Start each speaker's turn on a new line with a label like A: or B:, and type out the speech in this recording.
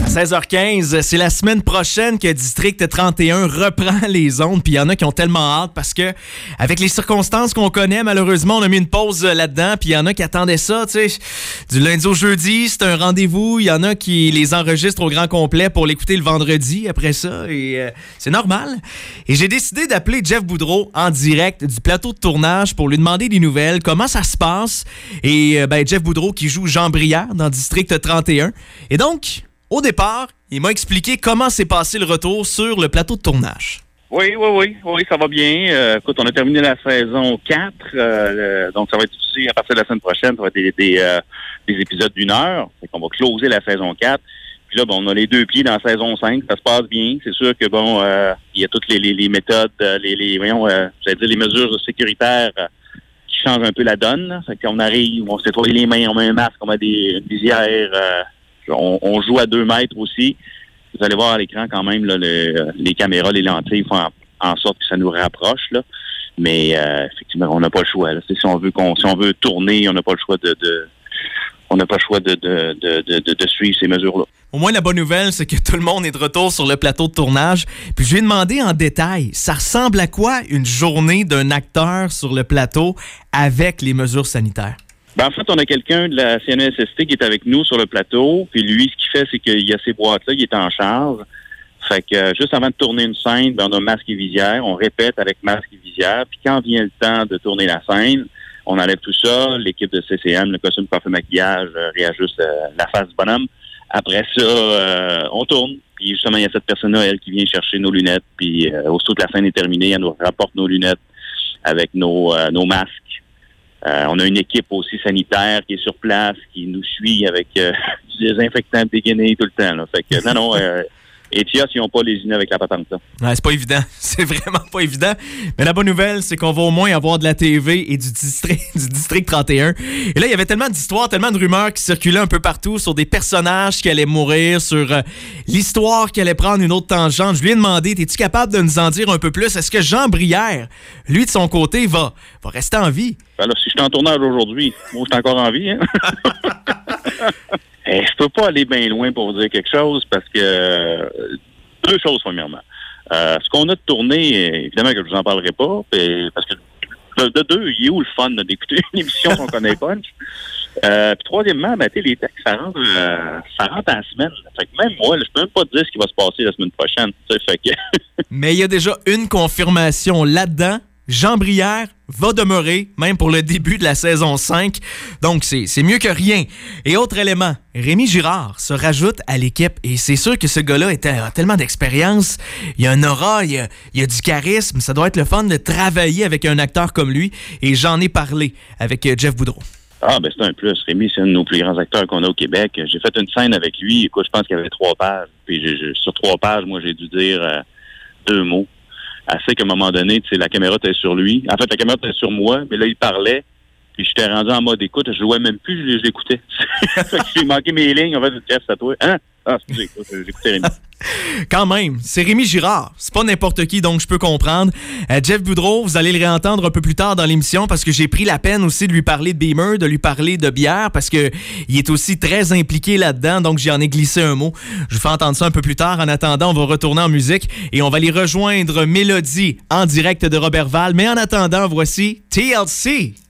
A: 16h15, c'est la semaine prochaine que District 31 reprend les ondes, puis il y en a qui ont tellement hâte parce que, avec les circonstances qu'on connaît, malheureusement, on a mis une pause là-dedans, puis il y en a qui attendaient ça, tu sais, du lundi au jeudi, c'est un rendez-vous, il y en a qui les enregistrent au grand complet pour l'écouter le vendredi après ça, et c'est normal. Et j'ai décidé d'appeler Jeff Boudreau en direct du plateau de tournage pour lui demander des nouvelles, comment ça se passe, et Jeff Boudreau qui joue Jean Brière dans District 31, et donc... Au départ, il m'a expliqué comment s'est passé le retour sur le plateau de tournage.
B: Oui, ça va bien. Écoute, on a terminé la saison 4, donc ça va être diffusé à partir de la semaine prochaine. Ça va être des épisodes d'1 heure. Fait qu'on va closer la saison 4. Puis là, on a les 2 pieds dans la saison 5. Ça se passe bien. C'est sûr que, il y a toutes les méthodes, les mesures sécuritaires qui changent un peu la donne. Là. Fait qu'on arrive, on se nettoie les mains, on met un masque, on met une visière... On joue à 2 mètres aussi. Vous allez voir à l'écran quand même, là, les caméras, les lentilles font en sorte que ça nous rapproche. Là. Mais effectivement, on n'a pas le choix. Là. Si on veut tourner, on n'a pas le choix de suivre ces mesures-là.
A: Au moins, la bonne nouvelle, c'est que tout le monde est de retour sur le plateau de tournage. Puis je lui ai demandé en détail, ça ressemble à quoi une journée d'un acteur sur le plateau avec les mesures sanitaires?
B: En fait, on a quelqu'un de la CNESST qui est avec nous sur le plateau. Puis lui, ce qu'il fait, c'est qu'il y a ces boîtes-là, il est en charge. Fait que juste avant de tourner une scène, on a masque et visière. On répète avec masque et visière. Puis quand vient le temps de tourner la scène, on enlève tout ça. L'équipe de CCM, le costume, parfum, maquillage, réajuste la face du bonhomme. Après ça, on tourne. Puis justement, il y a cette personne-là, elle, qui vient chercher nos lunettes. Puis aussitôt que la scène est terminée, elle nous rapporte nos lunettes avec nos masques. On a une équipe aussi sanitaire qui est sur place, qui nous suit avec du désinfectant dégainé tout le temps. Là. Fait que non, Etios, ils n'ont pas lésiné avec la patente. Là.
A: Ouais, c'est pas évident. C'est vraiment pas évident. Mais la bonne nouvelle, c'est qu'on va au moins avoir de la TV et du district 31. Et là, il y avait tellement d'histoires, tellement de rumeurs qui circulaient un peu partout sur des personnages qui allaient mourir, sur l'histoire qui allait prendre une autre tangente. Je lui ai demandé, es-tu capable de nous en dire un peu plus? Est-ce que Jean Brière, lui, de son côté, va rester en vie?
B: Ben là, si je suis en tournage aujourd'hui, moi, je suis encore en vie. Hein? Je peux pas aller bien loin pour vous dire quelque chose parce que 2 choses, premièrement. Ce qu'on a de tourné, évidemment que je vous en parlerai pas, parce que de 2, il est où le fun d'écouter une émission qu'on connaît pas? Puis troisièmement, les textes, ça rentre en semaine. Fait que même moi, je peux même pas te dire ce qui va se passer la semaine prochaine. Fait que...
A: Mais il y a déjà une confirmation là-dedans. Jean Brière va demeurer, même pour le début de la saison 5. Donc, c'est mieux que rien. Et autre élément, Rémi Girard se rajoute à l'équipe. Et c'est sûr que ce gars-là a tellement d'expérience. Il a un aura, il a du charisme. Ça doit être le fun de travailler avec un acteur comme lui. Et j'en ai parlé avec Jeff Boudreau.
B: C'est un plus. Rémi, c'est un de nos plus grands acteurs qu'on a au Québec. J'ai fait une scène avec lui. Écoute, je pense qu'il y avait 3 pages. Puis sur 3 pages, moi, j'ai dû dire 2 mots. Assez qu'à un moment donné, la caméra était sur lui. En fait, la caméra était sur moi, mais là, il parlait. Puis j'étais rendu en mode écoute. Je jouais même plus, je l'écoutais. J'ai manqué mes lignes. En fait, Jeff, c'est à toi. Hein? Excusez, j'écoutais Rémi.
A: Quand même, c'est Rémi Girard. C'est pas n'importe qui, donc je peux comprendre. Jeff Boudreau, vous allez le réentendre un peu plus tard dans l'émission parce que j'ai pris la peine aussi de lui parler de Beamer, de lui parler de bière parce que il est aussi très impliqué là-dedans, donc j'en ai glissé un mot. Je vous fais entendre ça un peu plus tard. En attendant, on va retourner en musique et on va aller rejoindre Mélodie en direct de Robertval. Mais en attendant, voici TLC.